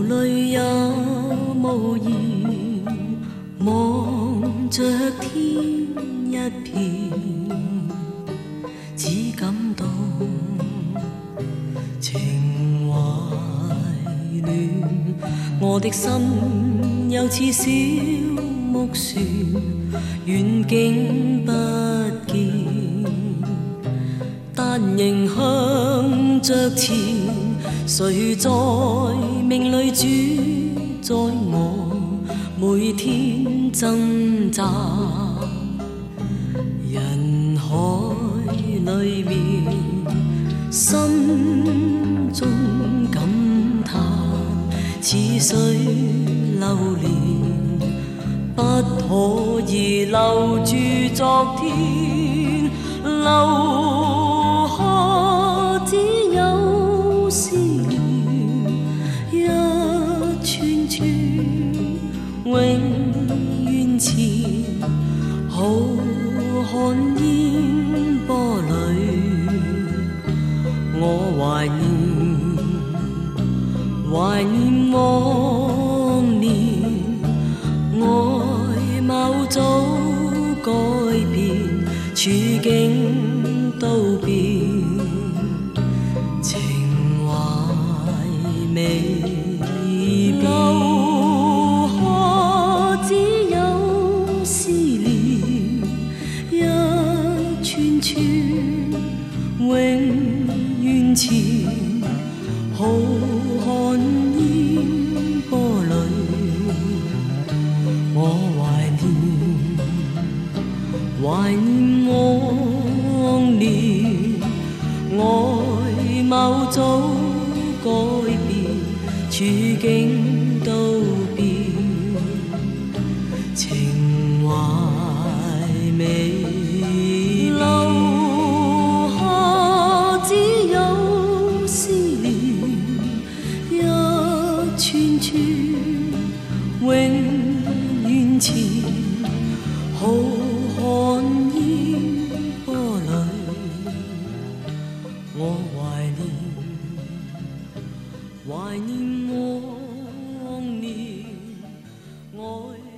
泪也无言，望着天一片，只感到情怀乱。我的心又似小木船，远景不见，但仍向着前。谁在命里主宰我？每天挣扎，人海里面，心中感叹，似水流年，不可以留住昨天，留下只有思念，一串串永远前，浩瀚烟波里，我怀念往年，外貌早改变，处境都变，情怀未变，留下只有思念，一串串永远前，浩瀚烟波里，我怀念往年，外貌早改变，处境都变，情怀未留下只有思念，一串串永远前，浩瀚烟波里，我怀念往年，爱